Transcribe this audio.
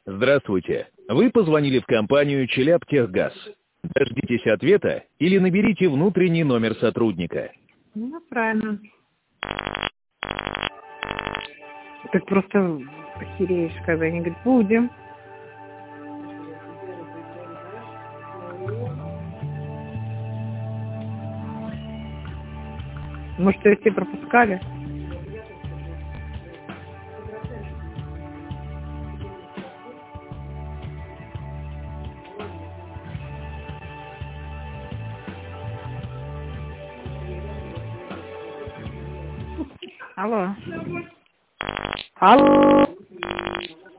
Здравствуйте. Вы позвонили в компанию «Челябтехгаз». Дождитесь ответа или наберите внутренний номер сотрудника. Ну, правильно. Так просто охереешь, когда они говорят, будем. Может, ее все пропускали? Алло. Алло.